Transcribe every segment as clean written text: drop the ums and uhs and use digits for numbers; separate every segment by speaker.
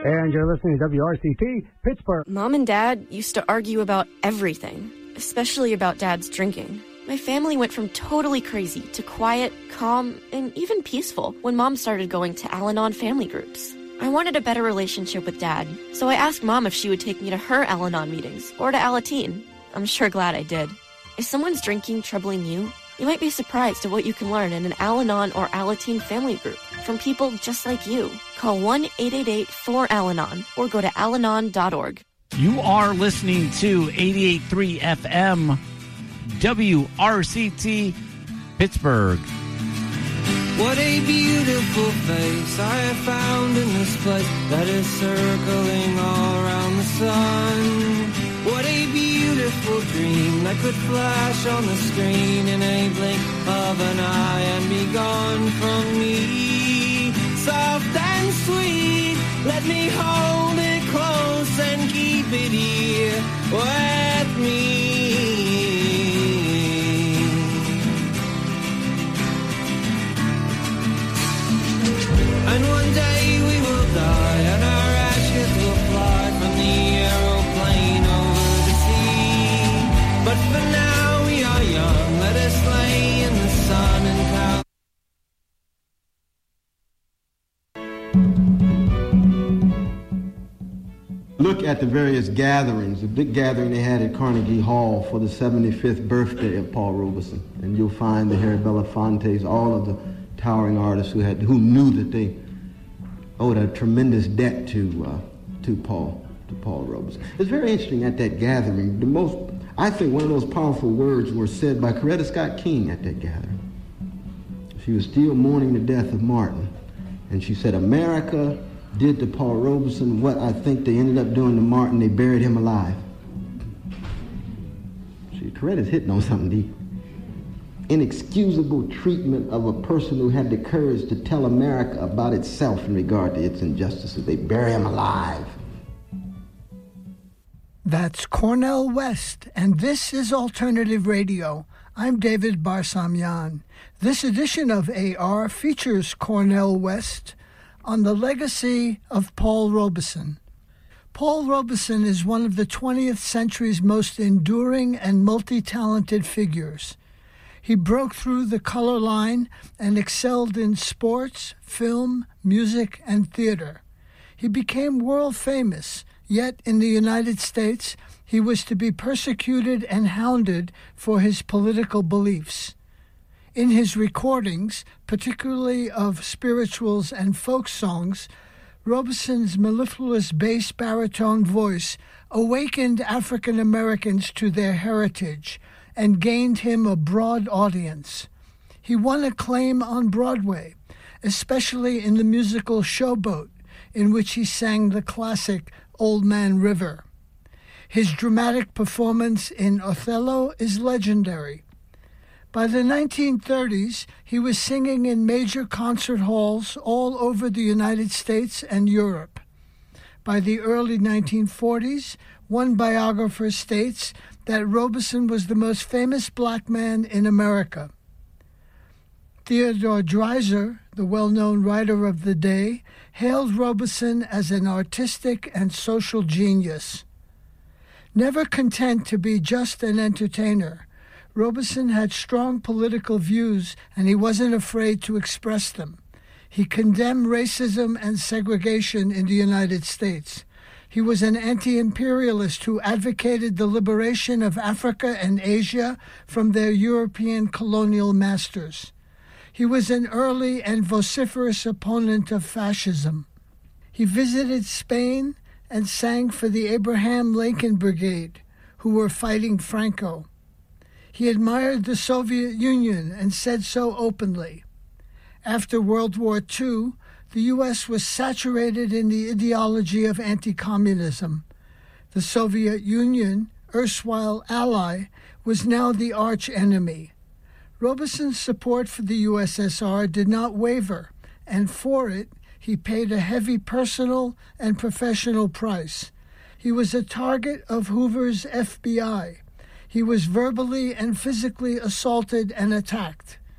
Speaker 1: And you're listening to WRCT, Pittsburgh.
Speaker 2: Mom and Dad used to argue about everything, especially about Dad's drinking. My family went from totally crazy to quiet, calm, and even peaceful when Mom started going to Al-Anon family groups. I wanted a better relationship with Dad, so I asked Mom if she would take me to her Al-Anon meetings or to Alateen. I'm sure glad I did. Is someone's drinking troubling you? You might be surprised at what you can learn in an Al-Anon or Alateen family group from people just like you. Call 1-888-4-ALANON or go to alanon.org.
Speaker 3: You are listening to 88.3 FM WRCT Pittsburgh.
Speaker 4: What a beautiful face I have found in this place that is circling all around the sun. What a beautiful dream that could flash on the screen in a blink of an eye and be gone from me. Soft and sweet, let me hold it close and keep it here with me. And one day we will die and our ashes will fly from the aeroplane over the sea. But for now we are young, let us lay in the sun and count.
Speaker 5: Look at the various gatherings, the big gathering they had at Carnegie Hall for the 75th birthday of Paul Robeson. And you'll find the Harry Belafontes, all of the towering artists who knew that they owed a tremendous debt to Paul Robeson. It's very interesting at that gathering. I think one of those powerful words were said by Coretta Scott King at that gathering. She was still mourning the death of Martin, and she said, "America did to Paul Robeson what I think they ended up doing to Martin. They buried him alive." Coretta's hitting on something deep. Inexcusable treatment of a person who had the courage to tell America about itself in regard to its injustices. They bury him alive.
Speaker 6: That's Cornel West, and this is Alternative Radio. I'm David Barsamian. This edition of AR features Cornel West on the legacy of Paul Robeson. Paul Robeson is one of the 20th century's most enduring and multi-talented figures. He broke through the color line and excelled in sports, film, music, and theater. He became world famous, yet in the United States, he was to be persecuted and hounded for his political beliefs. In his recordings, particularly of spirituals and folk songs, Robeson's mellifluous bass baritone voice awakened African Americans to their heritage and gained him a broad audience. He won acclaim on Broadway, especially in the musical Showboat, in which he sang the classic Old Man River. His dramatic performance in Othello is legendary. By the 1930s, he was singing in major concert halls all over the United States and Europe. By the early 1940s, one biographer states that Robeson was the most famous black man in America. Theodore Dreiser, the well-known writer of the day, hailed Robeson as an artistic and social genius. Never content to be just an entertainer, Robeson had strong political views, and he wasn't afraid to express them. He condemned racism and segregation in the United States. He was an anti-imperialist who advocated the liberation of Africa and Asia from their European colonial masters. He was an early and vociferous opponent of fascism. He visited Spain and sang for the Abraham Lincoln Brigade, who were fighting Franco. He admired the Soviet Union and said so openly. After World War II, the U.S. was saturated in the ideology of anti-communism. The Soviet Union, erstwhile ally, was now the arch-enemy. Robeson's support for the USSR did not waver, and for it, he paid a heavy personal and professional price. He was a target of Hoover's FBI. He was verbally and physically assaulted and attacked.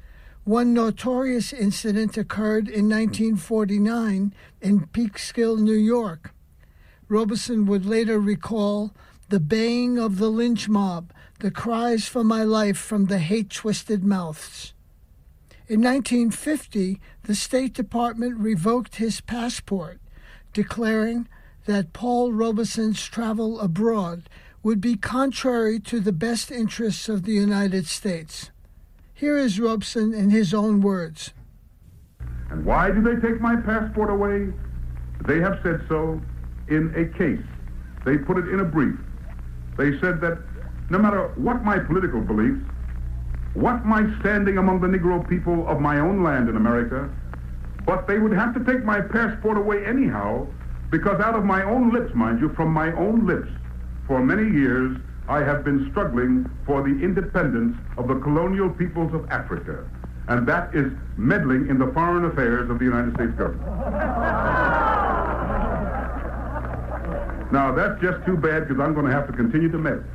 Speaker 6: One notorious incident occurred in 1949 in Peekskill, New York. Robeson would later recall the baying of the lynch mob, the cries for my life from the hate-twisted mouths. In 1950, the State Department revoked his passport, declaring that Paul Robeson's travel abroad would be contrary to the best interests of the United States. Here is Robeson in his own words.
Speaker 7: And why do they take my passport away? They have said so in a case. They put it in a brief. They said that no matter what my political beliefs, what my standing among the Negro people of my own land in America, but they would have to take my passport away anyhow, because out of my own lips, mind you, from my own lips, for many years, I have been struggling for the independence of the colonial peoples of Africa. And that is meddling in the foreign affairs of the United States government. Now, that's just too bad, because I'm going to have to continue to meddle.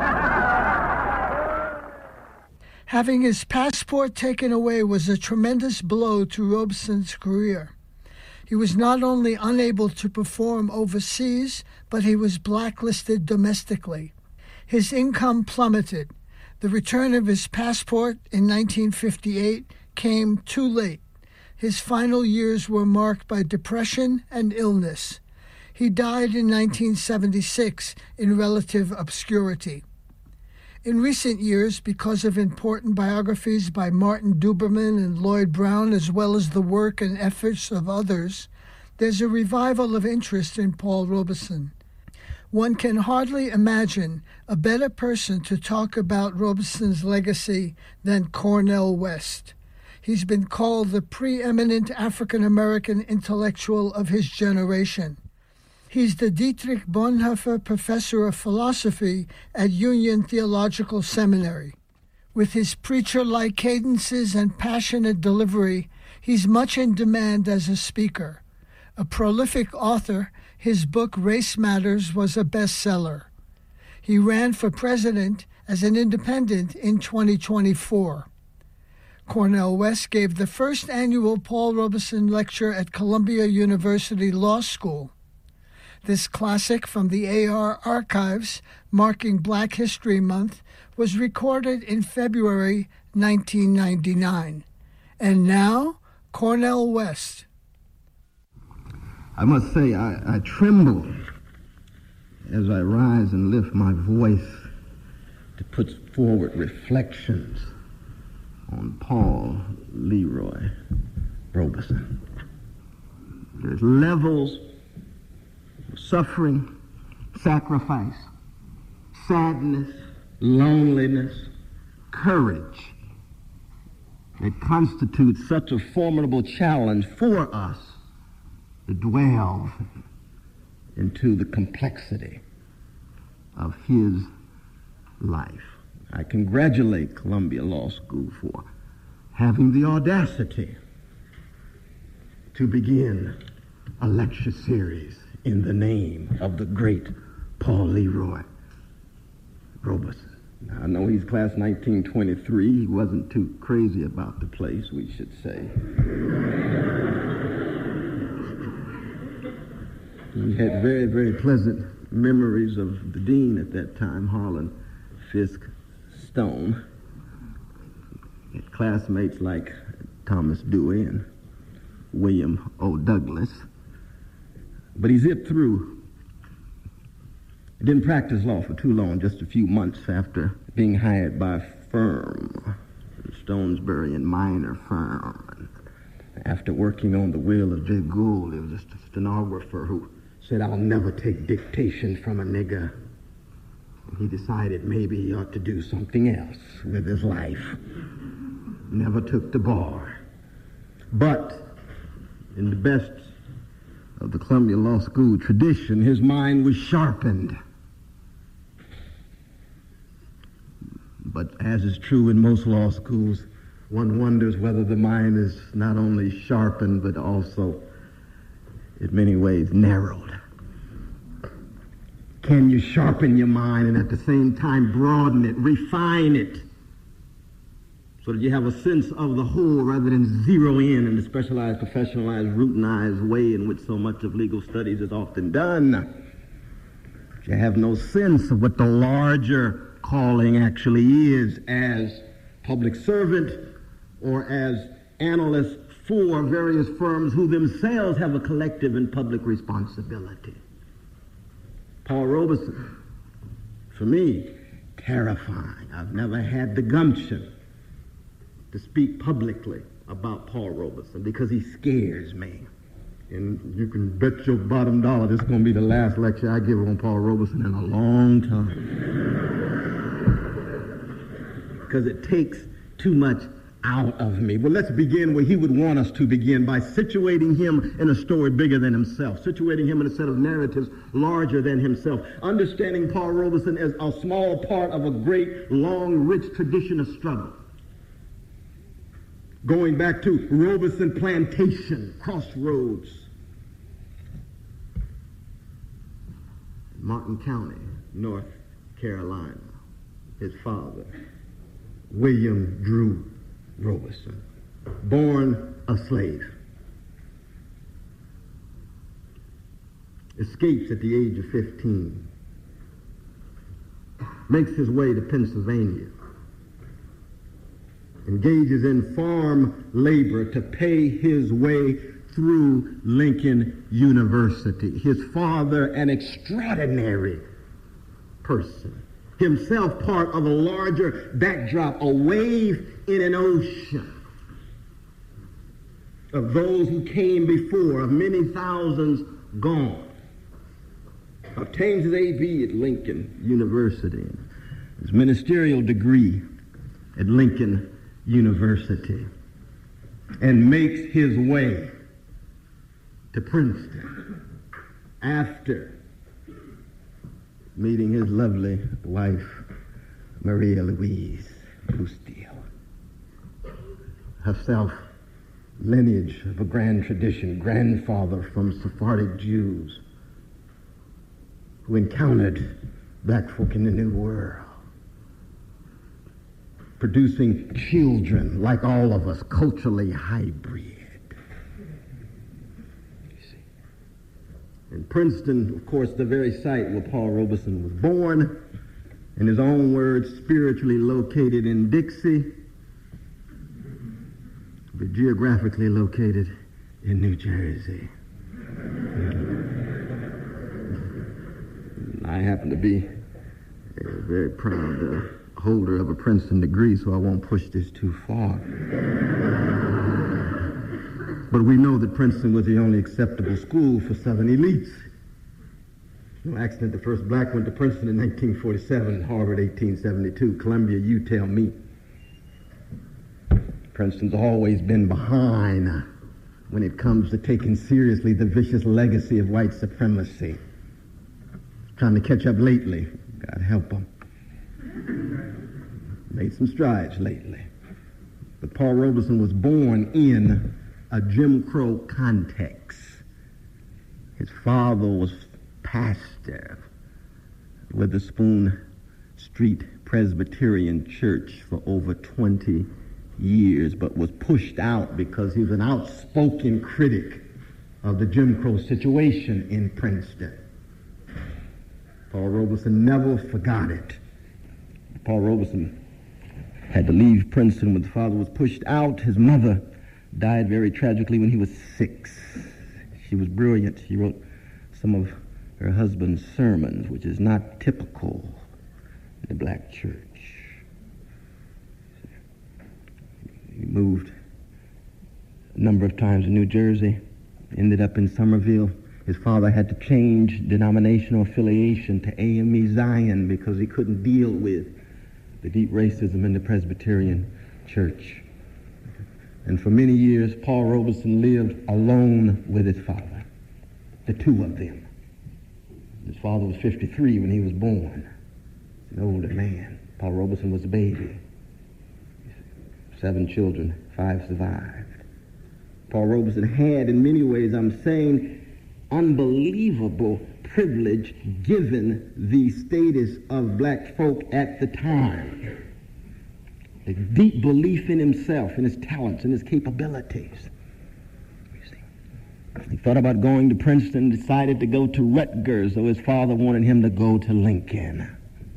Speaker 6: Having his passport taken away was a tremendous blow to Robeson's career. He was not only unable to perform overseas, but he was blacklisted domestically. His income plummeted. The return of his passport in 1958 came too late. His final years were marked by depression and illness. He died in 1976 in relative obscurity. In recent years, because of important biographies by Martin Duberman and Lloyd Brown, as well as the work and efforts of others, there's a revival of interest in Paul Robeson. One can hardly imagine a better person to talk about Robeson's legacy than Cornel West. He's been called the preeminent African-American intellectual of his generation. He's the Dietrich Bonhoeffer Professor of Philosophy at Union Theological Seminary. With his preacher-like cadences and passionate delivery, he's much in demand as a speaker. A prolific author, his book Race Matters was a bestseller. He ran for president as an independent in 2024. Cornel West gave the first annual Paul Robeson Lecture at Columbia University Law School. This classic from the AR archives, marking Black History Month, was recorded in February 1999. And now, Cornel West.
Speaker 5: I must say, I tremble as I rise and lift my voice to put forward reflections on Paul Leroy Robeson. There's levels of suffering, sacrifice, sadness, loneliness, courage that constitutes such a formidable challenge for us to dwell into the complexity of his life. I congratulate Columbia Law School for having the audacity to begin a lecture series in the name of the great Paul Leroy Robeson. Now, I know he's class 1923. He wasn't too crazy about the place, we should say. He had very, very pleasant memories of the dean at that time, Harlan Fisk Stone. He had classmates like Thomas Dewey and William O. Douglas. But he zipped through. He didn't practice law for too long, just a few months after being hired by a firm, the Stonesbury and Minor firm. And after working on the will of Jay Gould, there was just a stenographer who said, "I'll never take dictation from a nigger." And he decided maybe he ought to do something else with his life. Never took the bar. But in the best of the Columbia Law School tradition, his mind was sharpened. But as is true in most law schools, one wonders whether the mind is not only sharpened, but also, in many ways, narrowed. Can you sharpen your mind and at the same time broaden it, refine it, so that you have a sense of the whole rather than zero in the specialized, professionalized, routinized way in which so much of legal studies is often done. You have no sense of what the larger calling actually is as public servant or as analyst for various firms who themselves have a collective and public responsibility. Paul Robeson, for me, terrifying. I've never had the gumption to speak publicly about Paul Robeson because he scares me. And you can bet your bottom dollar this is going to be the last lecture I give on Paul Robeson in a long time. Because it takes too much out of me. But let's begin where he would want us to begin, by situating him in a story bigger than himself, situating him in a set of narratives larger than himself, understanding Paul Robeson as a small part of a great, long, rich tradition of struggle. Going back to Robeson Plantation, Crossroads, Martin County, North Carolina. His father, William Drew Robeson, born a slave, escapes at the age of 15, makes his way to Pennsylvania, engages in farm labor to pay his way through Lincoln University. His father, an extraordinary person, himself part of a larger backdrop, a wave in an ocean of those who came before, of many thousands gone. Obtains his A.B. at Lincoln University, his ministerial degree at Lincoln University, and makes his way to Princeton after meeting his lovely wife, Maria Louise Boosteel. Herself, lineage of a grand tradition, grandfather from Sephardic Jews who encountered black folk in the New World, producing children like all of us, culturally hybrid. In Princeton, of course, the very site where Paul Robeson was born, in his own words, spiritually located in Dixie, but geographically located in New Jersey. I happen to be a very proud holder of a Princeton degree, so I won't push this too far. But we know that Princeton was the only acceptable school for Southern elites. No accident the first black went to Princeton in 1947, Harvard 1872, Columbia, you tell me. Princeton's always been behind when it comes to taking seriously the vicious legacy of white supremacy. Trying to catch up lately, God help them. Made some strides lately. But Paul Robeson was born in a Jim Crow context. His father was pastor at Witherspoon Street Presbyterian Church for over 20 years, but was pushed out because he was an outspoken critic of the Jim Crow situation in Princeton. Paul Robeson never forgot it. Paul Robeson had to leave Princeton when his father was pushed out. His mother died very tragically when he was 6. She was brilliant. She wrote some of her husband's sermons, which is not typical in the black church. He moved a number of times in New Jersey, ended up in Somerville. His father had to change denominational affiliation to AME Zion because he couldn't deal with the deep racism in the Presbyterian church. And for many years, Paul Robeson lived alone with his father, the two of them. His father was 53 when he was born. An older man. Paul Robeson was a baby. 7 children, 5 survived. Paul Robeson had, in many ways, I'm saying, unbelievable privilege given the status of black folk at the time. a deep belief in himself, in his talents, in his capabilities. He thought about going to Princeton, decided to go to Rutgers, though his father wanted him to go to Lincoln.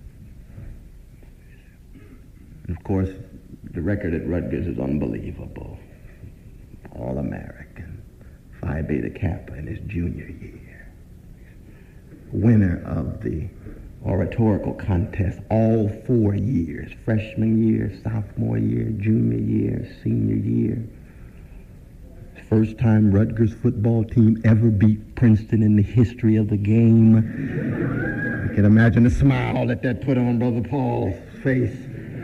Speaker 5: And of course, the record at Rutgers is unbelievable. All-American, Phi Beta Kappa in his junior year. Winner of the oratorical contest all 4 years, freshman year, sophomore year, junior year, senior year. First time Rutgers football team ever beat Princeton in the history of the game. You can imagine the smile that put on Brother Paul's face.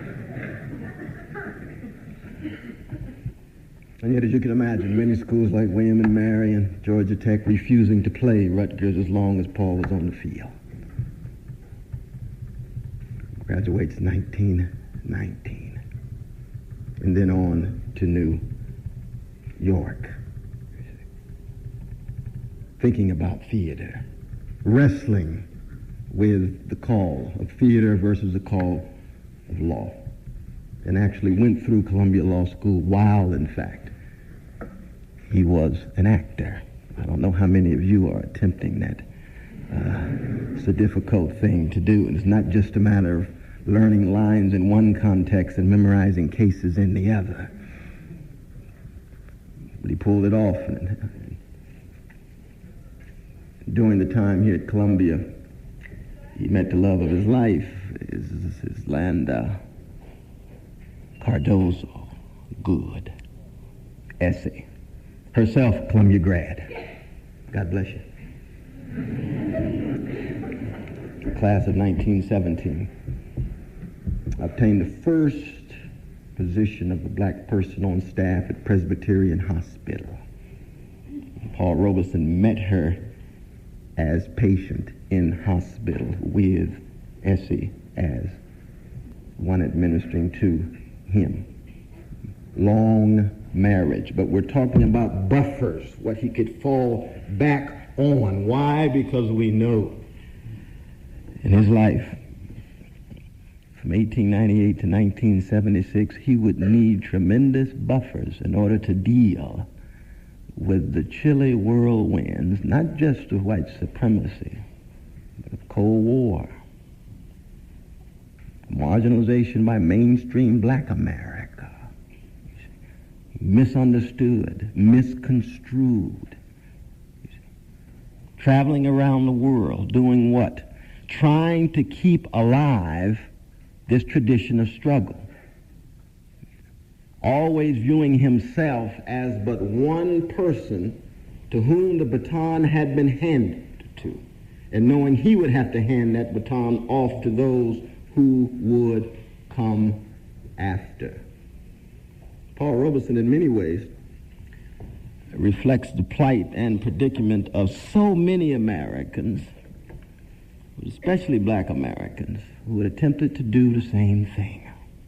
Speaker 5: And yet, as you can imagine, many schools like William and Mary and Georgia Tech refusing to play Rutgers as long as Paul was on the field. Graduates 1919. And then on to New York. Thinking about theater. Wrestling with the call of theater versus the call of law. And actually went through Columbia Law School while, in fact, he was an actor. I don't know how many of you are attempting that. It's a difficult thing to do, and it's not just a matter of learning lines in one context and memorizing cases in the other. But he pulled it off. And during the time here at Columbia, he met the love of his life, his Landau Cardozo Good. Essie. Herself, Columbia grad. God bless you. Class of 1917. Obtained the first position of a black person on staff at Presbyterian Hospital. Paul Robeson met her as patient in hospital with Essie as one administering to him. Long marriage, but we're talking about buffers, what he could fall back on. Why? Because we know in his life from 1898 to 1976 he would need tremendous buffers in order to deal with the chilly whirlwinds, not just of white supremacy, but of Cold War, marginalization by mainstream black America, misunderstood, misconstrued, traveling around the world, doing what? Trying to keep alive this tradition of struggle. Always viewing himself as but one person to whom the baton had been handed to, and knowing he would have to hand that baton off to those who would come after. Paul Robeson, in many ways, reflects the plight and predicament of so many Americans, especially black Americans, who had attempted to do the same thing.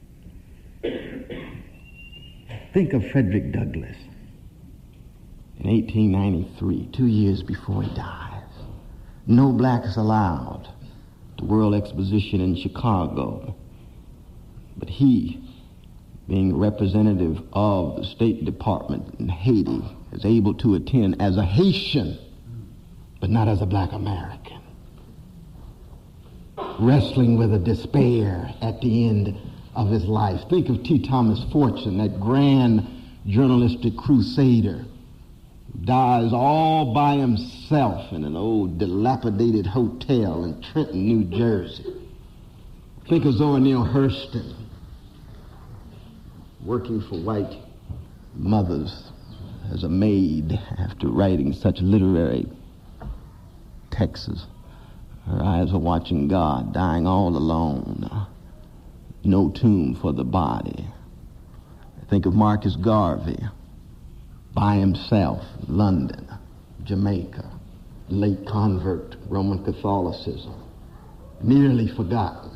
Speaker 5: Think of Frederick Douglass in 1893, 2 years before he dies. No blacks allowed at the World Exposition in Chicago, but he, being a representative of the State Department in Haiti, is able to attend as a Haitian, but not as a black American. Wrestling with a despair at the end of his life. Think of T. Thomas Fortune, that grand journalistic crusader, who dies all by himself in an old dilapidated hotel in Trenton, New Jersey. Think of Zora Neale Hurston, working for white mothers as a maid after writing such literary texts. Her eyes are watching God, dying all alone. No tomb for the body. Think of Marcus Garvey, by himself, London, Jamaica, late convert, Roman Catholicism, nearly forgotten.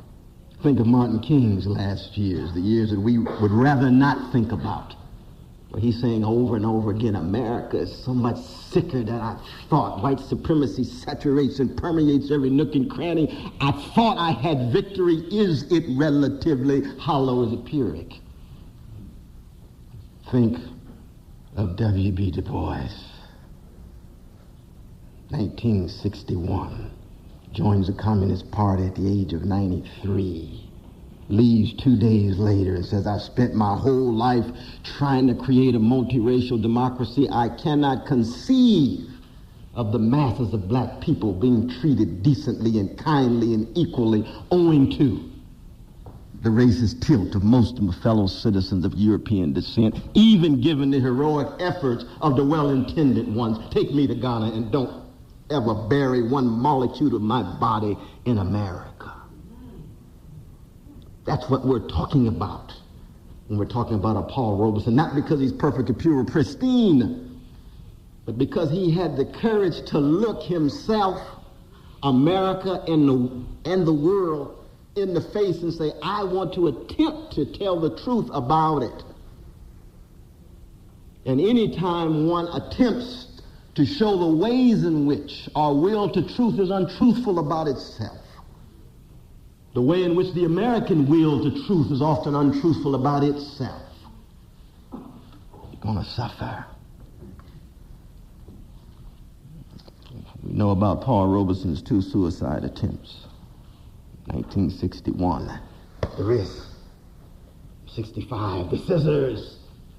Speaker 5: Think of Martin King's last years, the years that we would rather not think about, where he's saying over and over again, America is so much sicker than I thought. White supremacy saturates and permeates every nook and cranny. I thought I had victory. Is it relatively hollow as a Pyrrhic? Think of W.B. Du Bois. 1961. Joins the Communist Party at the age of 93. Leaves 2 days later and says, I've spent my whole life trying to create a multiracial democracy. I cannot conceive of the masses of black people being treated decently and kindly and equally owing to the racist tilt of most of my fellow citizens of European descent, even given the heroic efforts of the well-intended ones. Take me to Ghana and don't ever bury one molecule of my body in America. That's what we're talking about when we're talking about a Paul Robeson, not because he's perfectly pure or pristine, but because he had the courage to look himself, America, and the world in the face and say, I want to attempt to tell the truth about it. And anytime one attempts to show the ways in which our will to truth is untruthful about itself, the way in which the American will to truth is often untruthful about itself, you're going to suffer. We know about Paul Robeson's 2 suicide attempts. 1961, the wrist. 65, the scissors.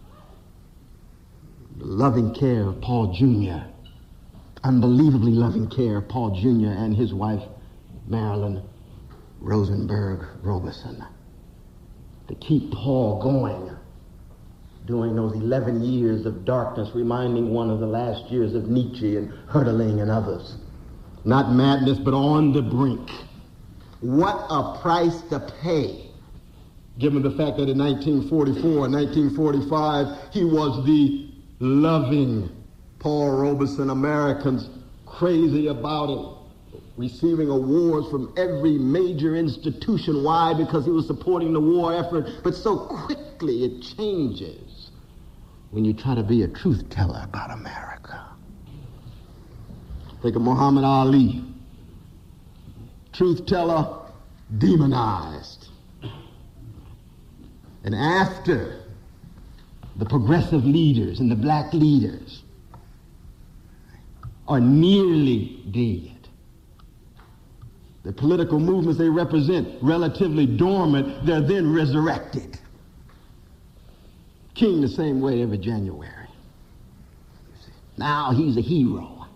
Speaker 5: The loving care of Paul Jr., unbelievably loving care of Paul Jr. and his wife, Marilyn Rosenberg Robeson, to keep Paul going during those 11 years of darkness, reminding one of the last years of Nietzsche and Hölderlin and others. Not madness, but on the brink. What a price to pay, given the fact that in 1944 and 1945, he was the loving Paul Robeson. Americans crazy about him, receiving awards from every major institution. Why? Because he was supporting the war effort. But so quickly it changes when you try to be a truth teller about America. Think of Muhammad Ali. Truth teller, demonized. And after the progressive leaders and the black leaders are nearly dead, the political movements they represent, relatively dormant, they're then resurrected. King the same way every January. Now he's a hero.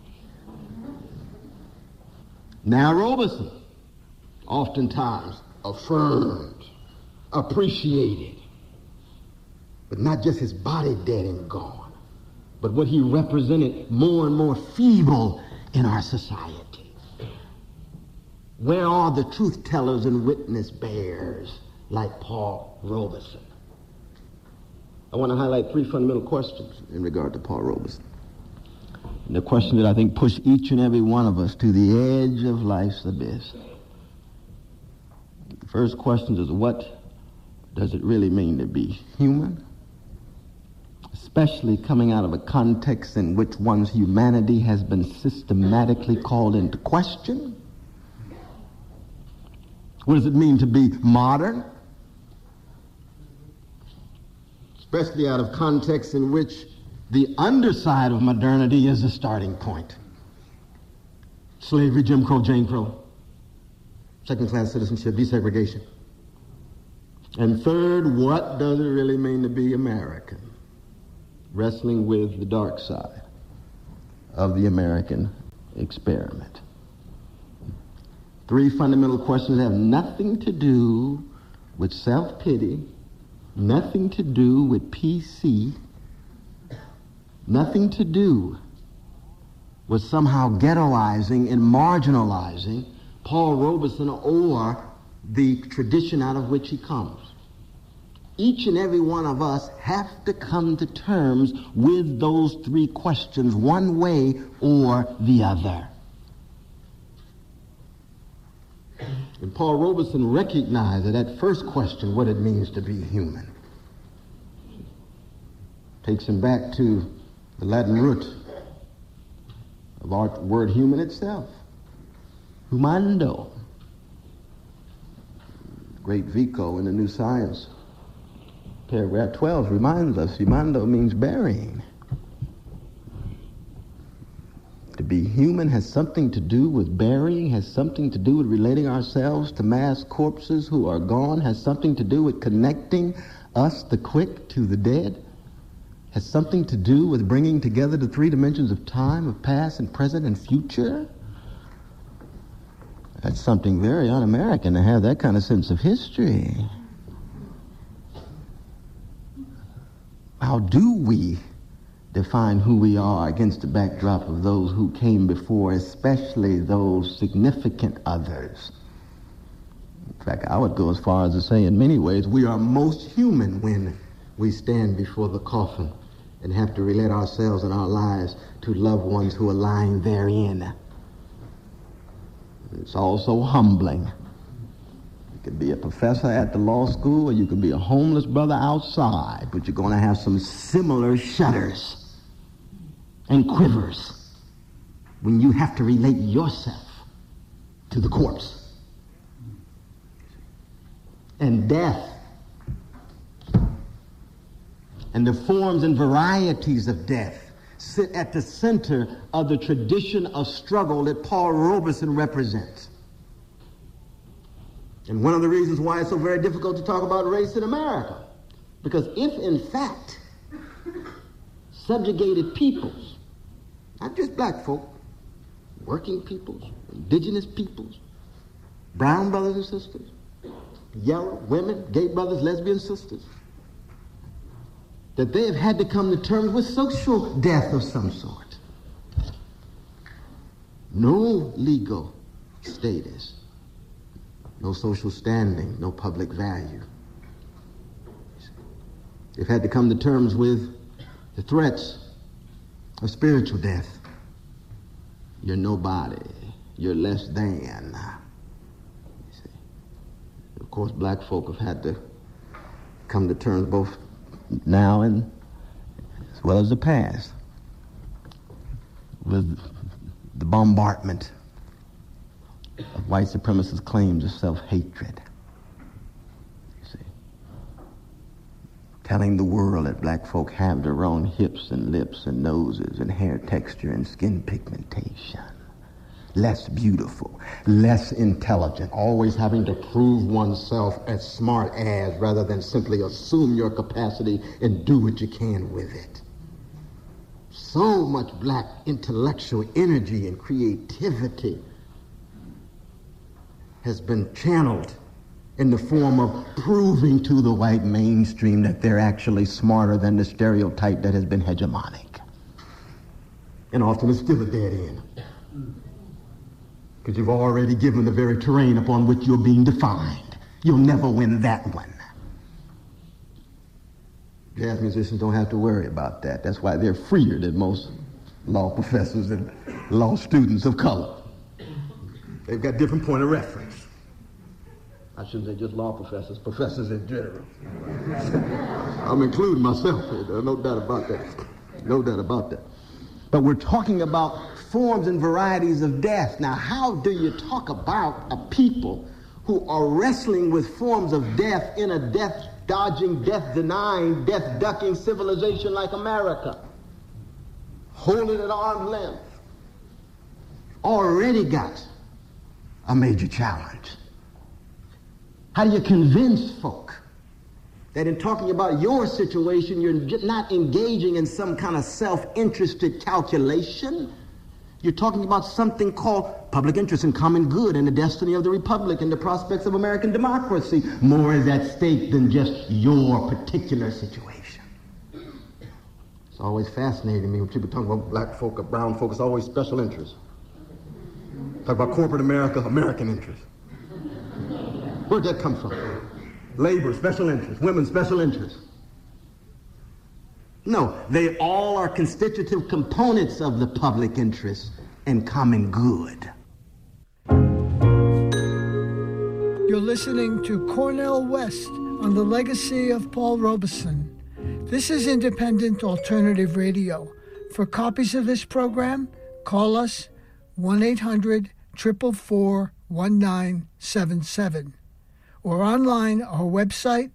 Speaker 5: Now Robeson, oftentimes affirmed, appreciated, but not just his body dead and gone, but what he represented more and more feeble in our society. Where are the truth tellers and witness bearers like Paul Robeson? I want to highlight 3 fundamental questions in regard to Paul Robeson. And the question that I think push each and every one of us to the edge of life's abyss. The first question is, what does it really mean to be human? Especially coming out of a context in which one's humanity has been systematically called into question. What does it mean to be modern? Especially out of context in which the underside of modernity is the starting point. Slavery, Jim Crow, Jane Crow, second-class citizenship, desegregation. And third, what does it really mean to be American? Wrestling with the dark side of the American experiment. 3 fundamental questions that have nothing to do with self-pity, nothing to do with PC, nothing to do with somehow ghettoizing and marginalizing Paul Robeson or the tradition out of which he comes. Each and every one of us have to come to terms with those 3 questions one way or the other. And Paul Robeson recognized that first question, what it means to be human. takes him back to the Latin root of our word human itself. Humando. Great Vico in the New Science. Paragraph 12 reminds us, humando means burying. To be human has something to do with burying, has something to do with relating ourselves to mass corpses who are gone, has something to do with connecting us, the quick, to the dead, has something to do with bringing together the three dimensions of time, of past and present and future. That's something very un-American to have that kind of sense of history. How do we define who we are against the backdrop of those who came before, especially those significant others? In fact, I would go as far as to say in many ways we are most human when we stand before the coffin and have to relate ourselves and our lives to loved ones who are lying therein. It's also humbling. You could be a professor at the law school, or you could be a homeless brother outside, but you're going to have some similar shudders and quivers when you have to relate yourself to the corpse. And death and the forms and varieties of death sit at the center of the tradition of struggle that Paul Robeson represents. And one of the reasons why it's so very difficult to talk about race in America, because if in fact subjugated peoples, not just black folk, working peoples, indigenous peoples, brown brothers and sisters, yellow, women, gay brothers, lesbian sisters, that they have had to come to terms with social death of some sort. No legal status, no social standing, no public value. They've had to come to terms with the threats of spiritual death. You're nobody. You're less than. You see. Of course, black folk have had to come to terms both now and as well as the past with the bombardment of white supremacist claims of self-hatred. You see, telling the world that black folk have their own hips and lips and noses and hair texture and skin pigmentation. Less beautiful, less intelligent, always having to prove oneself as smart as rather than simply assume your capacity and do what you can with it. So much black intellectual energy and creativity has been channeled in the form of proving to the white mainstream that they're actually smarter than the stereotype that has been hegemonic. And often it's still a dead end. Because you've already given the very terrain upon which you're being defined. You'll never win that one. Jazz musicians don't have to worry about that. That's why they're freer than most law professors and law students of color. They've got different point of reference. I shouldn't say just law professors, professors in general. I'm including myself here. There's no doubt about that. No doubt about that. But we're talking about forms and varieties of death. Now, how do you talk about a people who are wrestling with forms of death in a death-dodging, death-denying, death-ducking civilization like America? Holding at arm's length. Already got a major challenge. How do you convince folk that in talking about your situation, you're not engaging in some kind of self-interested calculation? You're talking about something called public interest and common good and the destiny of the republic and the prospects of American democracy. More is at stake than just your particular situation. It's always fascinating to me when people talk about black folk or brown folk. It's always special interest. Talk about corporate America, American interest. Where'd that come from? Labor, special interest. Women, special interest. No, they all are constitutive components of the public interest and common good.
Speaker 6: You're listening to Cornel West on the legacy of Paul Robeson. This is Independent Alternative Radio. For copies of this program, call us 1-800-444-1977 or online our website,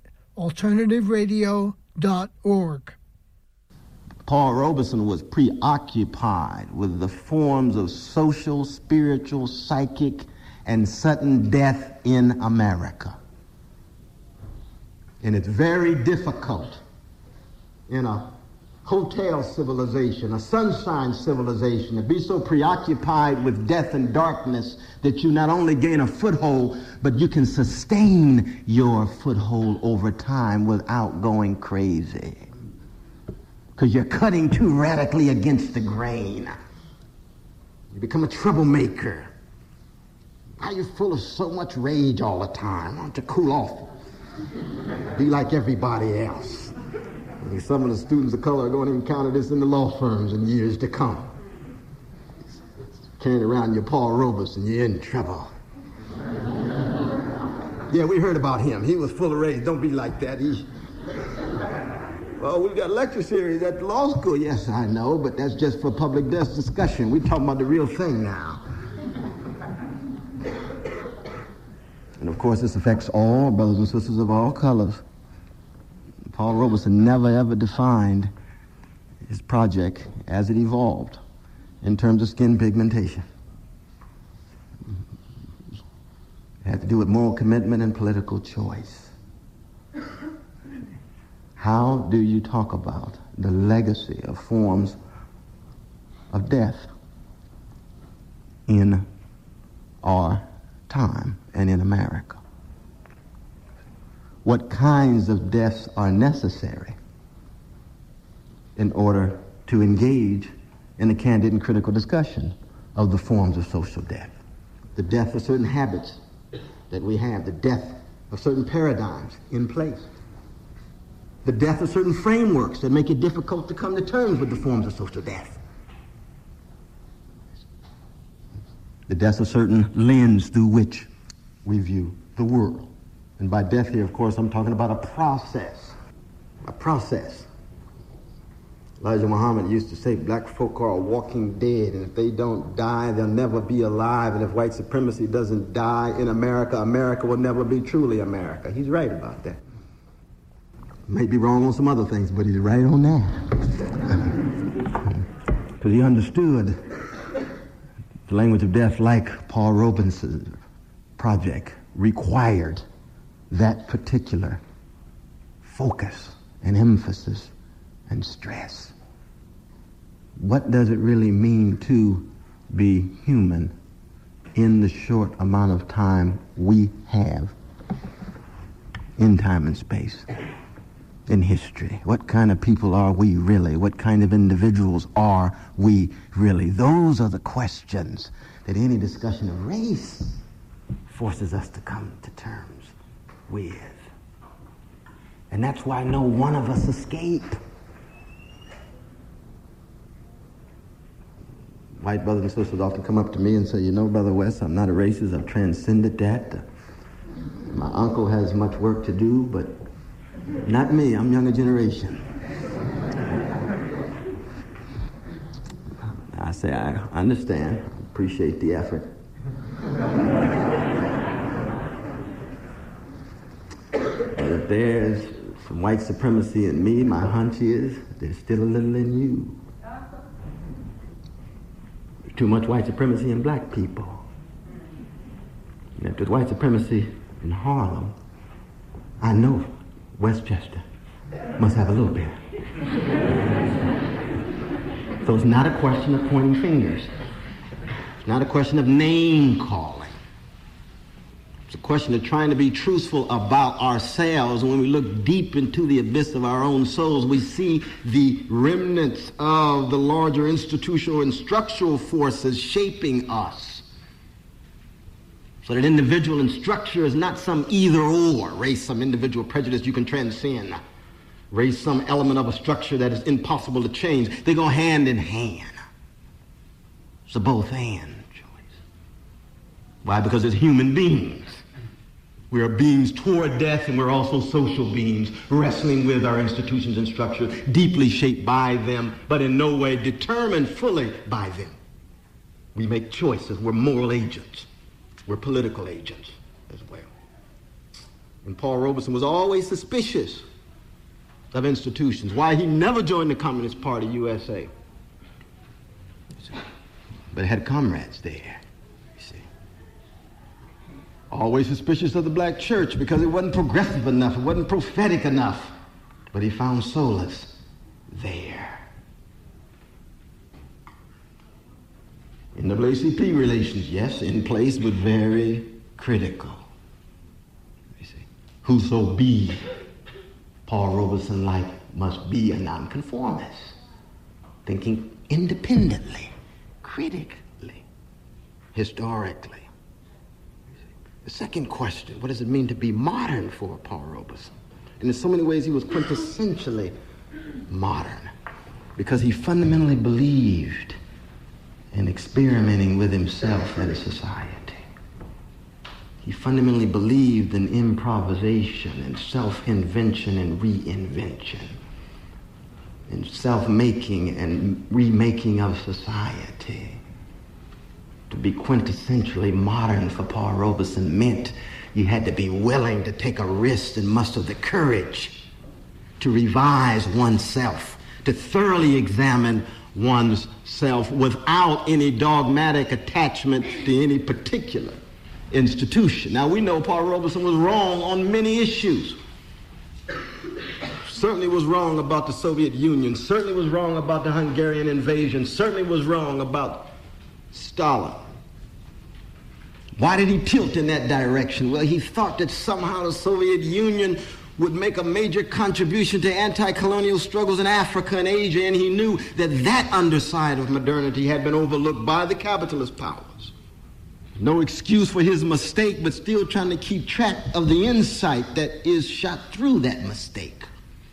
Speaker 6: alternativeradio.org.
Speaker 5: Paul Robeson was preoccupied with the forms of social, spiritual, psychic, and sudden death in America. And it's very difficult in a hotel civilization, a sunshine civilization, to be so preoccupied with death and darkness that you not only gain a foothold, but you can sustain your foothold over time without going crazy. Because you're cutting too radically against the grain. You become a troublemaker. Why are you full of so much rage all the time? Why don't you cool off? Be like everybody else. And some of the students of color are going to encounter this in the law firms in years to come. Carrying around your Paul Robeson, you're in trouble. Yeah, we heard about him. He was full of rage. Don't be like that. Well, we've got lecture series at the law school. Yes, I know, but that's just for public discussion. We're talking about the real thing now. And of course, this affects all brothers and sisters of all colors. Paul Robeson never ever defined his project as it evolved in terms of skin pigmentation. It had to do with moral commitment and political choice. How do you talk about the legacy of forms of death in our time and in America? What kinds of deaths are necessary in order to engage in a candid and critical discussion of the forms of social death? The death of certain habits that we have, the death of certain paradigms in place, the death of certain frameworks that make it difficult to come to terms with the forms of social death, the death of certain lens through which we view the world. And by death here, of course, I'm talking about a process. A process. Elijah Muhammad used to say black folk are a walking dead, and if they don't die, they'll never be alive. And if white supremacy doesn't die in America, America will never be truly America. He's right about that. May be wrong on some other things, but he's right on that. Because he understood the language of death, like Paul Robeson's project, required that particular focus and emphasis and stress. What does it really mean to be human in the short amount of time we have in time and space, in history? What kind of people are we really? What kind of individuals are we really? Those are the questions that any discussion of race forces us to come to terms with. And that's why no one of us escape. White brothers and sisters often come up to me and say, you know, Brother West, I'm not a racist. I've transcended that. My uncle has much work to do, but not me. I'm younger generation. I say, I understand. Appreciate the effort. But if there's some white supremacy in me, my hunch is there's still a little in you. There's too much white supremacy in black people. And if there's white supremacy in Harlem, I know Westchester must have a little bit. So it's not a question of pointing fingers. It's not a question of name calling. It's a question of trying to be truthful about ourselves. And when we look deep into the abyss of our own souls, we see the remnants of the larger institutional and structural forces shaping us. So that individual and structure is not some either or. Race, some individual prejudice you can transcend. Race, some element of a structure that is impossible to change. They go hand in hand. It's a both and choice. Why? Because as human beings, We are beings toward death, and we're also social beings, wrestling with our institutions and structures, deeply shaped by them, but in no way determined fully by them. We make choices. We're moral agents. We're political agents as well. And Paul Robeson was always suspicious of institutions. Why he never joined the Communist Party USA, but had comrades there. Always suspicious of the black church because it wasn't progressive enough, it wasn't prophetic enough. But he found solace there. NAACP relations, yes, in place, but very critical. You see, whoso be Paul Robeson like must be a nonconformist, thinking independently, critically, historically. The second question, what does it mean to be modern for Paul Robeson? And in so many ways he was quintessentially modern because he fundamentally believed in experimenting with himself and society. He fundamentally believed in improvisation and self-invention and reinvention, in self-making and remaking of society. To be quintessentially modern for Paul Robeson meant you had to be willing to take a risk and muster the courage to revise oneself, to thoroughly examine one's self without any dogmatic attachment to any particular institution. Now, we know Paul Robeson was wrong on many issues. Certainly was wrong about the Soviet Union, certainly was wrong about the Hungarian invasion, certainly was wrong about Stalin. Why did he tilt in that direction? Well, he thought that somehow the Soviet Union would make a major contribution to anti-colonial struggles in Africa and Asia, and he knew that that underside of modernity had been overlooked by the capitalist powers. No excuse for his mistake, but still trying to keep track of the insight that is shot through that mistake.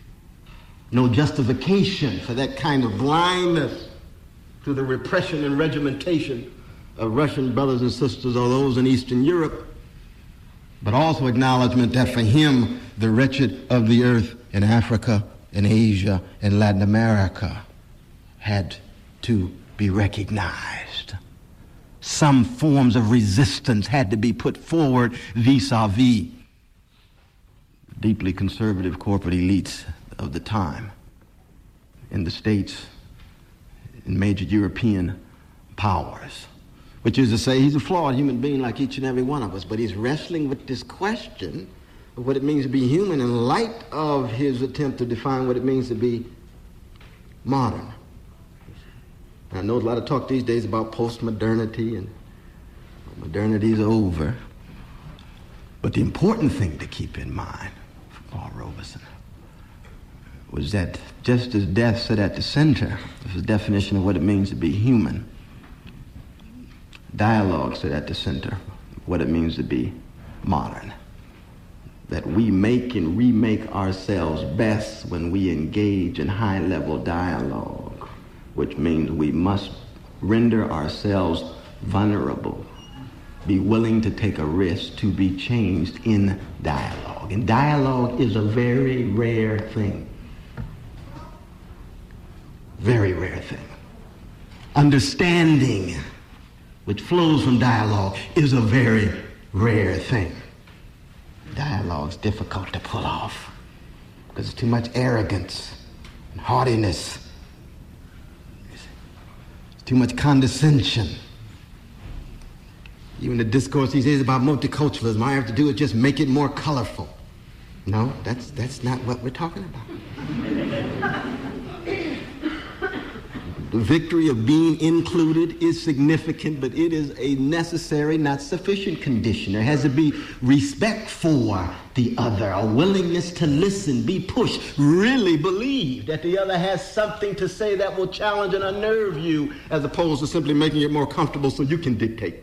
Speaker 5: No justification for that kind of blindness to the repression and regimentation of Russian brothers and sisters or those in Eastern Europe, but also acknowledgement that for him, the wretched of the earth in Africa and Asia and Latin America had to be recognized. Some forms of resistance had to be put forward vis-a-vis deeply conservative corporate elites of the time in the States and major European powers. Which is to say, he's a flawed human being like each and every one of us, but he's wrestling with this question of what it means to be human in light of his attempt to define what it means to be modern. I know a lot of talk these days about post-modernity and modernity's over. But the important thing to keep in mind for Paul Robeson was that just as death sat at the center of his definition of what it means to be human, dialogue sat at the center of what it means to be modern. That we make and remake ourselves best when we engage in high-level dialogue, which means we must render ourselves vulnerable, be willing to take a risk to be changed in dialogue. And dialogue is a very rare thing. Very rare thing. Understanding, which flows from dialogue, is a very rare thing. Dialogue's difficult to pull off because there's too much arrogance and haughtiness. There's too much condescension. Even the discourse these days about multiculturalism, all I have to do is just make it more colorful. No, that's not what we're talking about. The victory of being included is significant, but it is a necessary, not sufficient condition. There has to be respect for the other, a willingness to listen, be pushed, really believe that the other has something to say that will challenge and unnerve you, as opposed to simply making it more comfortable so you can dictate.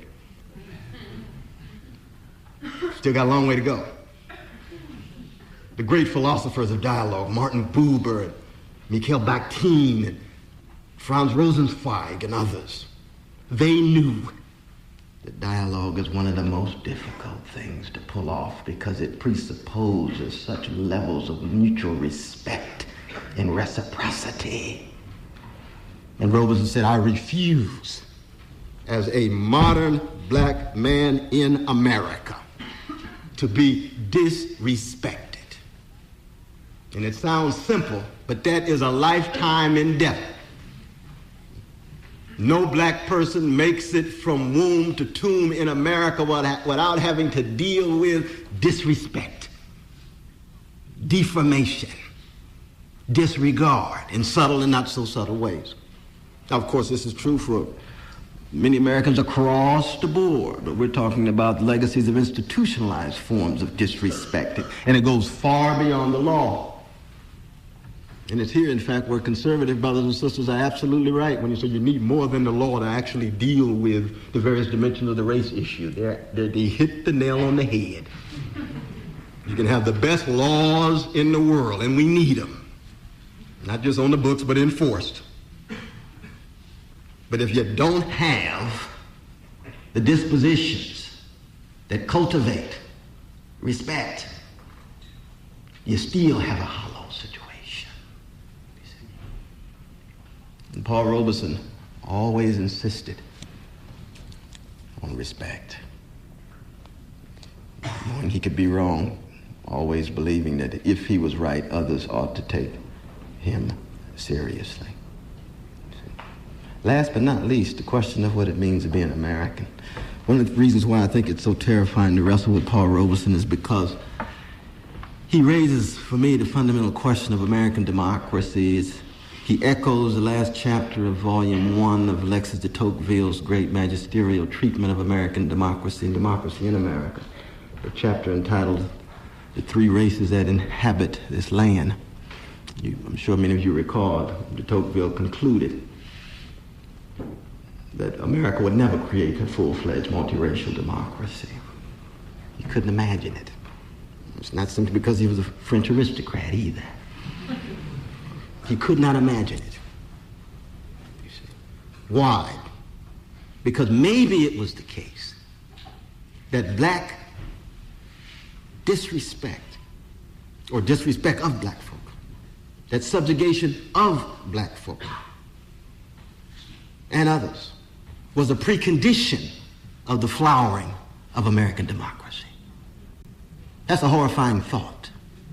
Speaker 5: Still got a long way to go. The great philosophers of dialogue, Martin Buber, and Mikhail Bakhtin, and Franz Rosenzweig and others, they knew The dialogue is one of the most difficult things to pull off because it presupposes such levels of mutual respect and reciprocity. And Robeson said, I refuse, as a modern black man in America, to be disrespected. And it sounds simple, but that is a lifetime endeavor. No black person makes it from womb to tomb in America without having to deal with disrespect, defamation, disregard in subtle and not so subtle ways. Now, of course, this is true for many Americans across the board, but we're talking about legacies of institutionalized forms of disrespect, and it goes far beyond the law. And it's here, in fact, where conservative brothers and sisters are absolutely right when you say you need more than the law to actually deal with the various dimensions of the race issue. They hit the nail on the head. You can have the best laws in the world, and we need them. Not just on the books, but enforced. But if you don't have the dispositions that cultivate respect, you still have a hollow situation. And Paul Robeson always insisted on respect. Knowing he could be wrong, always believing that if he was right, others ought to take him seriously. Last but not least, the question of what it means to be an American. One of the reasons why I think it's so terrifying to wrestle with Paul Robeson is because he raises, for me, the fundamental question of American democracy. He echoes the last chapter of Volume 1 of Alexis de Tocqueville's great magisterial treatment of American democracy and democracy in America, a chapter entitled The Three Races That Inhabit This Land. I'm sure many of you recall de Tocqueville concluded that America would never create a full-fledged multiracial democracy. He couldn't imagine it. It's not simply because he was a French aristocrat either. He could not imagine it. You see. Why? Because maybe it was the case that black disrespect, or disrespect of black folk, that subjugation of black folk and others, was a precondition of the flowering of American democracy. That's a horrifying thought.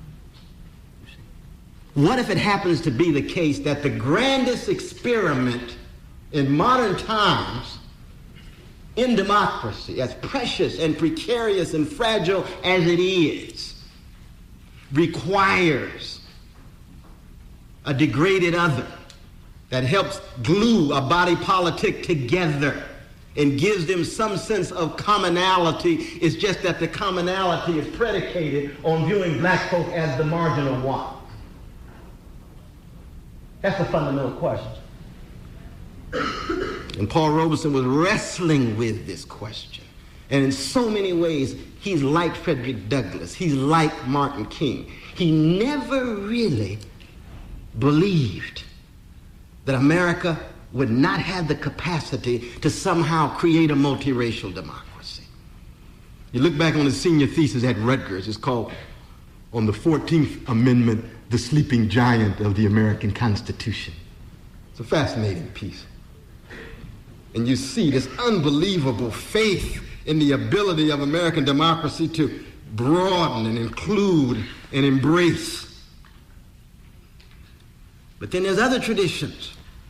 Speaker 5: What if it happens to be the case that the grandest experiment in modern times in democracy, as precious and precarious and fragile as it is, requires a degraded other that helps glue a body politic together and gives them some sense of commonality? It's just that the commonality is predicated on viewing black folk as the marginal one. That's the fundamental question. And Paul Robeson was wrestling with this question. And in so many ways, he's like Frederick Douglass. He's like Martin King. He never really believed that America would not have the capacity to somehow create a multiracial democracy. You look back on his senior thesis at Rutgers. It's called, on the 14th Amendment, the Sleeping Giant of the American Constitution. It's a fascinating piece. And you see this unbelievable faith in the ability of American democracy to broaden and include and embrace. But then there's other traditions.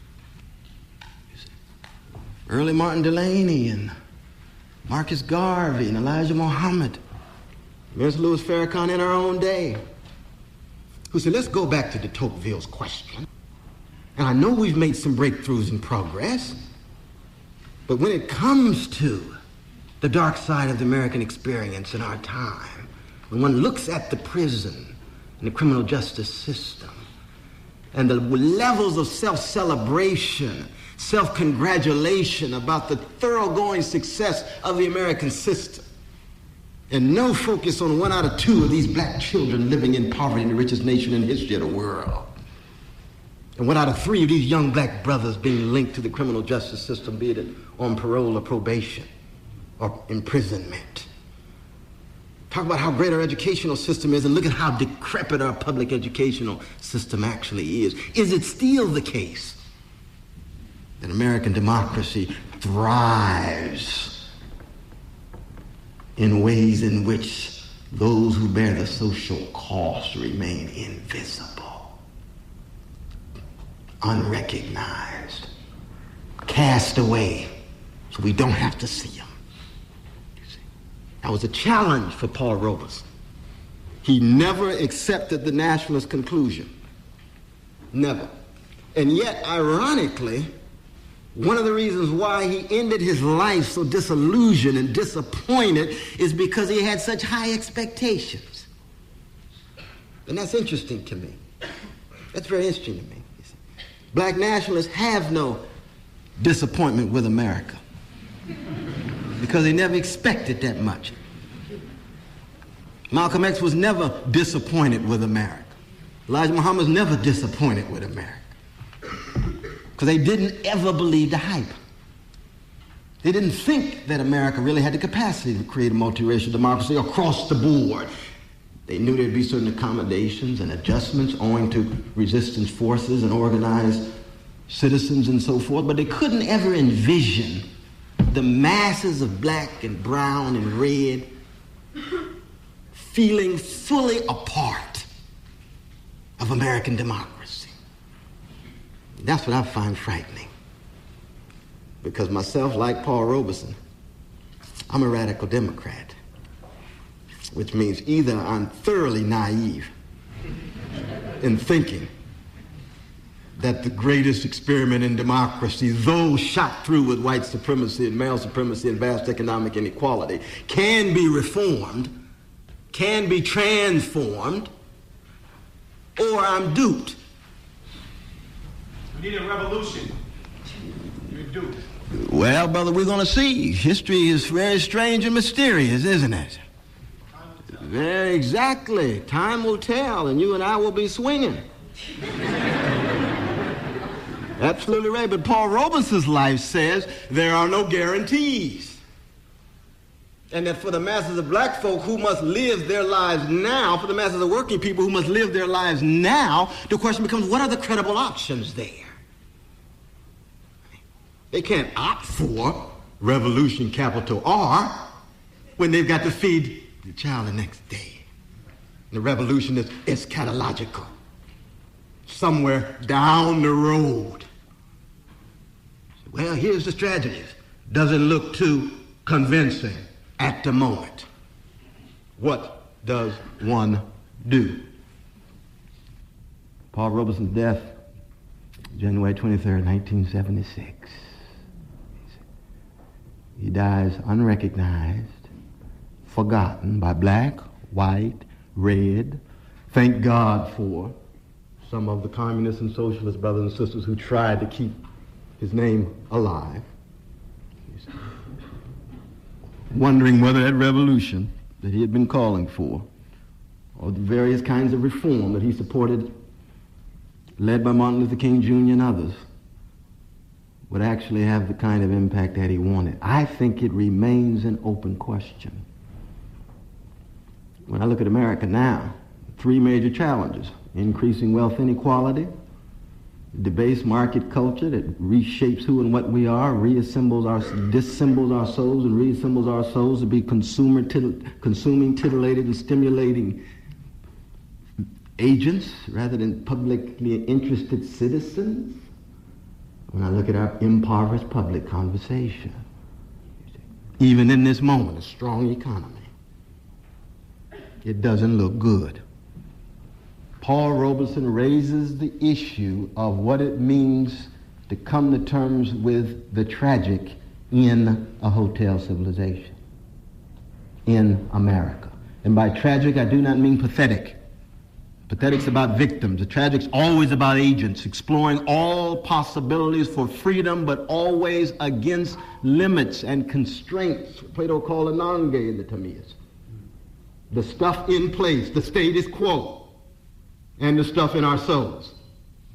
Speaker 5: Early Martin Delany and Marcus Garvey and Elijah Muhammad, Miss Louis Farrakhan in our own day, who said, let's go back to de Tocqueville's question. And I know we've made some breakthroughs in progress, but when it comes to the dark side of the American experience in our time, when one looks at the prison and the criminal justice system and the levels of self-celebration, self-congratulation about the thoroughgoing success of the American system, and no focus on 1 out of 2 of these black children living in poverty in the richest nation in the history of the world, and 1 out of 3 of these young black brothers being linked to the criminal justice system, be it on parole or probation, or imprisonment. Talk about how great our educational system is, and look at how decrepit our public educational system actually is. Is it still the case that American democracy thrives in ways in which those who bear the social cost remain invisible, unrecognized, cast away, so we don't have to see them? That was a challenge for Paul Robeson. He never accepted the nationalist conclusion. Never. And yet, ironically, one of the reasons why he ended his life so disillusioned and disappointed is because he had such high expectations. And that's interesting to me. That's very interesting to me. Black nationalists have no disappointment with America, because they never expected that much. Malcolm X was never disappointed with America. Elijah Muhammad was never disappointed with America, because they didn't ever believe the hype. They didn't think that America really had the capacity to create a multiracial democracy across the board. They knew there'd be certain accommodations and adjustments owing to resistance forces and organized citizens and so forth, but they couldn't ever envision the masses of black and brown and red feeling fully a part of American democracy. That's what I find frightening. Because myself, like Paul Robeson, I'm a radical Democrat, which means either I'm thoroughly naive in thinking that the greatest experiment in democracy, though shot through with white supremacy and male supremacy and vast economic inequality, can be reformed, can be transformed, or I'm duped.
Speaker 8: We need a revolution. You're duped.
Speaker 5: Well, brother, we're going to see. History is very strange and mysterious, isn't it? Very exactly. Time will tell, and you and I will be swinging. Absolutely right. But Paul Robeson's life says there are no guarantees. And that for the masses of black folk who must live their lives now, for the masses of working people who must live their lives now, the question becomes, what are the credible options there? They can't opt for revolution, capital R, when they've got to feed the child the next day. The revolution is eschatological, somewhere down the road. Well, here's the strategy. Doesn't look too convincing at the moment. What does one do? Paul Robeson's death, January 23rd, 1976. He dies unrecognized, forgotten by black, white, red. Thank God for some of the communist and socialist brothers and sisters who tried to keep his name alive. Wondering whether that revolution that he had been calling for, or the various kinds of reform that he supported, led by Martin Luther King Jr. and others, would actually have the kind of impact that he wanted. I think it remains an open question. When I look at America now, three major challenges: increasing wealth inequality, debased market culture that reshapes who and what we are, disassembles our souls and reassembles our souls to be consuming, titillated, and stimulating agents rather than publicly interested citizens. When I look at our impoverished public conversation, even in this moment, a strong economy, it doesn't look good. Paul Robeson raises the issue of what it means to come to terms with the tragic in a hotel civilization, in America. And by tragic, I do not mean pathetic. Pathetic's about victims. The tragic's always about agents, exploring all possibilities for freedom, but always against limits and constraints. Plato called anange in the Timaeus. The stuff in place, the status quo, and the stuff in our souls.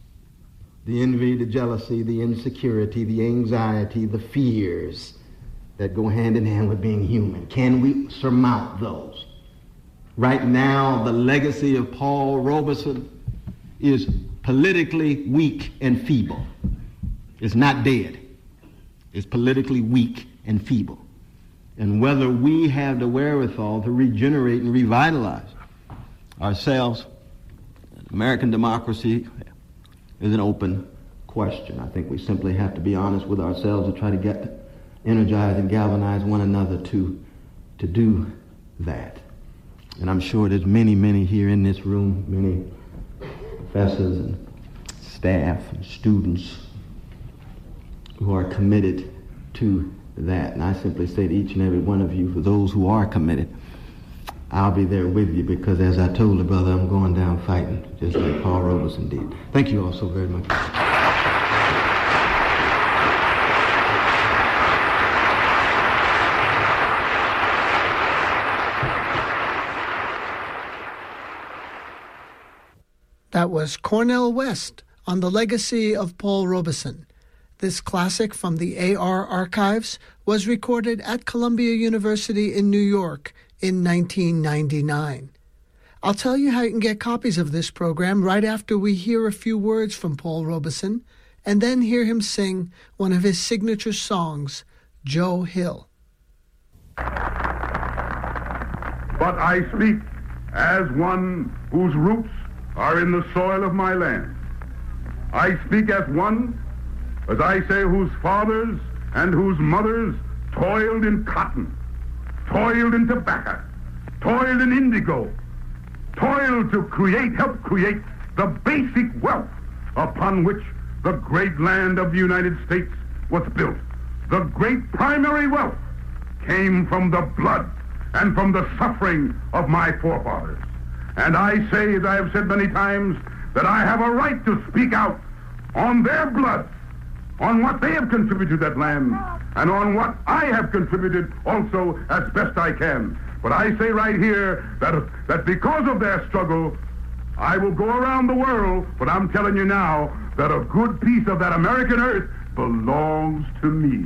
Speaker 5: The envy, the jealousy, the insecurity, the anxiety, the fears, that go hand in hand with being human? Can we surmount those? Right now, the legacy of Paul Robeson is politically weak and feeble. It's not dead. It's politically weak and feeble. And whether we have the wherewithal to regenerate and revitalize ourselves, American democracy, is an open question. I think we simply have to be honest with ourselves and try to energize and galvanize one another to do that. And I'm sure there's many, many here in this room, many professors and staff and students who are committed to that. And I simply say to each and every one of you, for those who are committed, I'll be there with you, because as I told the brother, I'm going down fighting, just like Paul Robeson did. Thank you all so very much.
Speaker 6: That was Cornel West on the legacy of Paul Robeson. This classic from the AR archives was recorded at Columbia University in New York in 1999. I'll tell you how you can get copies of this program right after we hear a few words from Paul Robeson and then hear him sing one of his signature songs, Joe Hill.
Speaker 7: But I speak as one whose roots are in the soil of my land. I speak as one, as I say, whose fathers and whose mothers toiled in cotton, toiled in tobacco, toiled in indigo, toiled to help create the basic wealth upon which the great land of the United States was built. The great primary wealth came from the blood and from the suffering of my forefathers. And I say, as I have said many times, that I have a right to speak out on their blood, on what they have contributed to that land, and on what I have contributed also as best I can. But I say right here that because of their struggle, I will go around the world, but I'm telling you now that a good piece of that American earth belongs to me.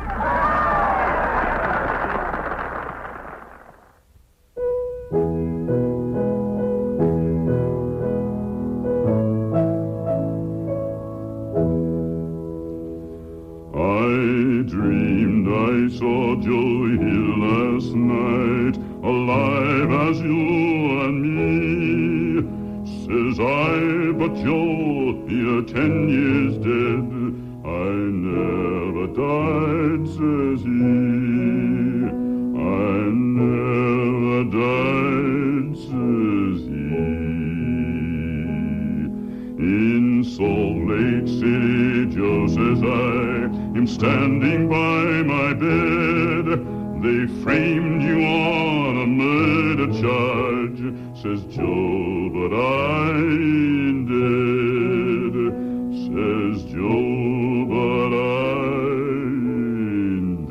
Speaker 9: I saw Joe Hill last night, alive as you and me. Says I, but Joe, you're 10 years dead. I never died, says he. I never died, says he. In Salt Lake City, Joe, says I, him standing by my bed. They framed you on a murder charge, says Joe, but I ain't dead, says Joe, but I ain't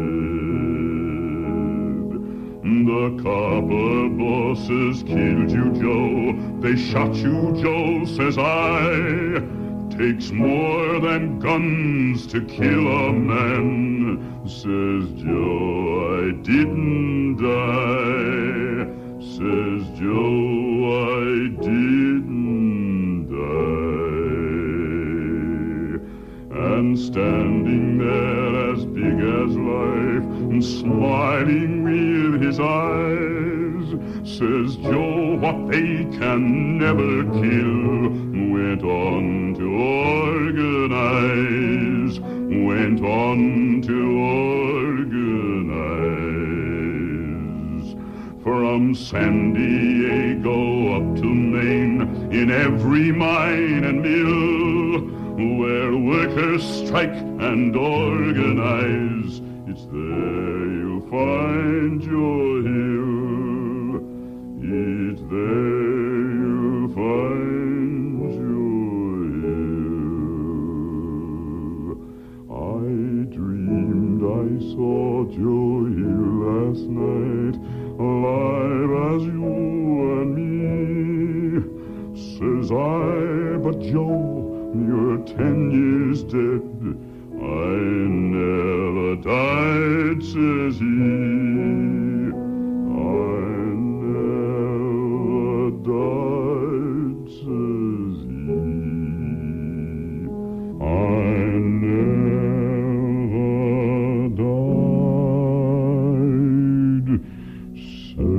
Speaker 9: dead. The copper bosses killed you, Joe. They shot you, Joe, says I. Takes more than guns to kill a man, says Joe, I didn't die, says Joe, I didn't die. And standing there as big as life, and smiling with his eyes, says Joe, what they can never kill, went on to organize, went on to organize. From San Diego up to Maine, in every mine and mill, where workers strike and organize, it's there you'll find Joe Hill. It's there you'll find Joe Hill. I dreamed I saw Joe Hill last night, alive as you and me. Says I, but Joe, you're 10 years dead. I never died. died, says he. I never died, says he. I never died, says he.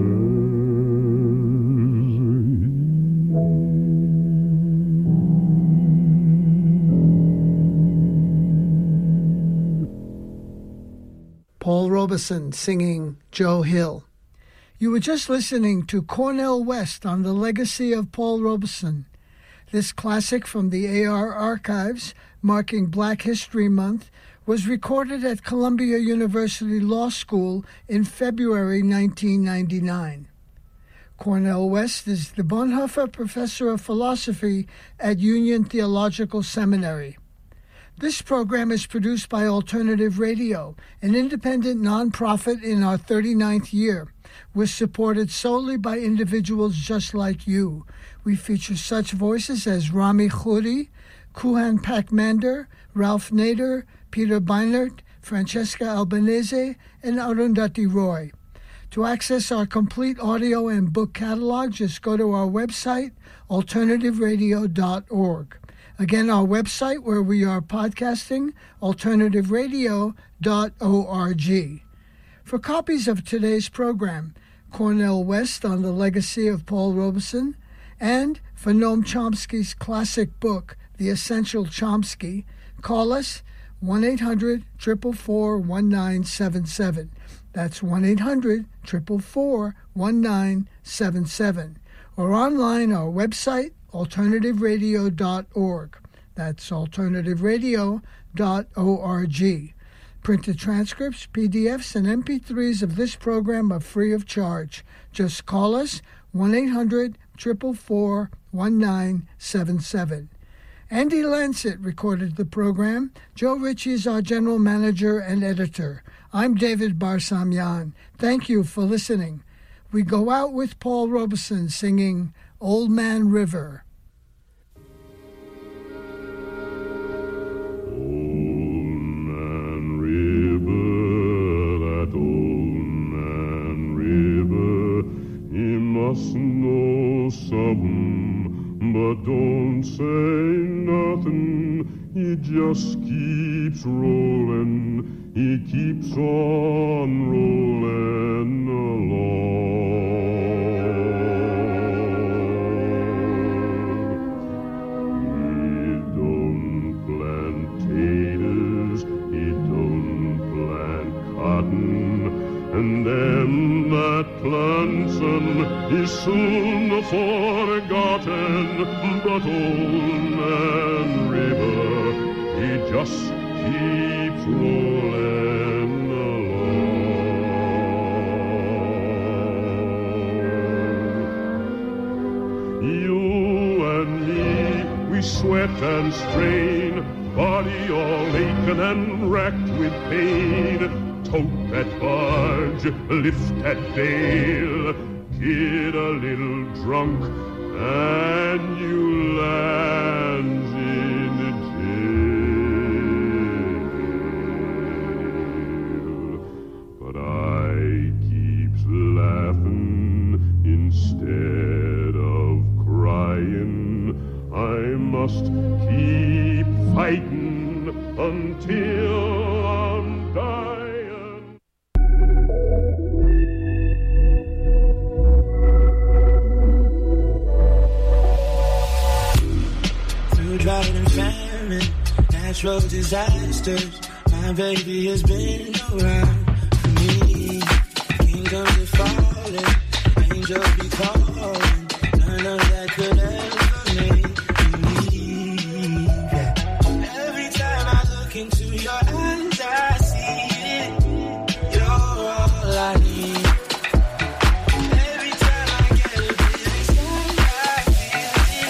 Speaker 6: Paul Robeson singing Joe Hill. You were just listening to Cornel West on the legacy of Paul Robeson. This classic from the AR archives, marking Black History Month, was recorded at Columbia University Law School in February 1999. Cornel West is the Bonhoeffer Professor of Philosophy at Union Theological Seminary. This program is produced by Alternative Radio, an independent nonprofit in our 39th year. We're supported solely by individuals just like you. We feature such voices as Rami Khoury, Kuhan Pakmander, Ralph Nader, Peter Beinert, Francesca Albanese, and Arundhati Roy. To access our complete audio and book catalog, just go to our website, alternativeradio.org. Again, our website where we are podcasting, alternativeradio.org. For copies of today's program, Cornel West on the legacy of Paul Robeson, and for Noam Chomsky's classic book, The Essential Chomsky, call us 1-800-444-1977. That's 1-800-444-1977. Or online, our website, alternativeradio.org. That's alternativeradio.org. Printed transcripts, PDFs, and MP3s of this program are free of charge. Just call us 1-800-444-1977. Andy Lancet recorded the program. Joe Ritchie is our general manager and editor. I'm David Barsamyan. Thank you for listening. We go out with Paul Robeson singing Old Man River.
Speaker 9: Must know something, but don't say nothing. He just keeps rolling, he keeps on rolling along. He don't plant taters, he don't plant cotton, and them that plants 'em is soon forgotten, but Old Man River, he just keeps rolling along. You and me, we sweat and strain, body all aching and racked with pain. Tote that barge, lift that bale, get a little drunk, and you land in the jail. But I keeps laughing instead of crying. I must keep fighting until I'm dying.
Speaker 10: Drought and famine, natural disasters. My baby has been around for me. Kingdoms are falling, angels be calling. None of that could ever make me leave. Every time I look into your eyes, I see it. You're all I need. Every time I get a bit inside, I feel it.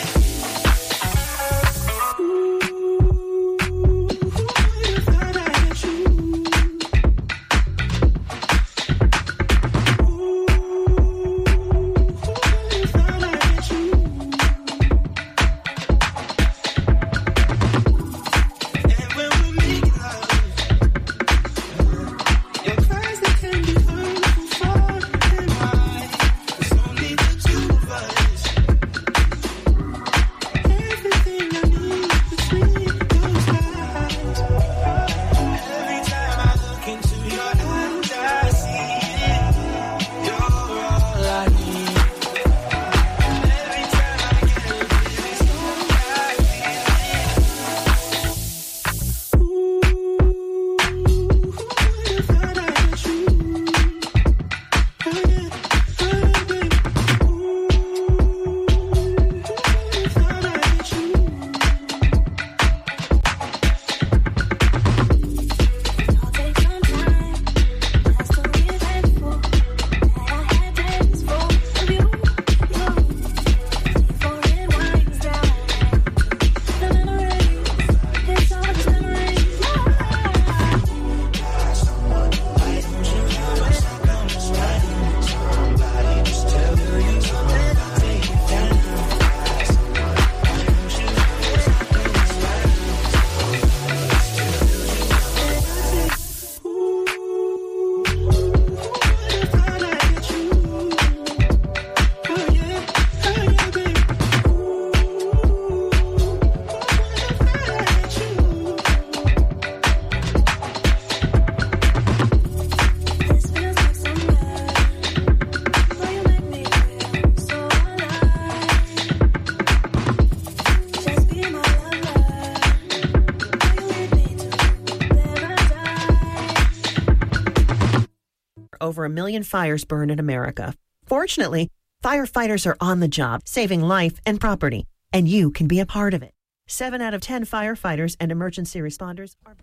Speaker 11: over 1 million fires burn in America. Fortunately, firefighters are on the job, saving life and property, and you can be a part of it. 7 out of 10 firefighters and emergency responders are...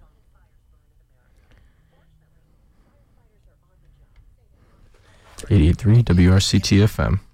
Speaker 12: 88.3 WRCT FM.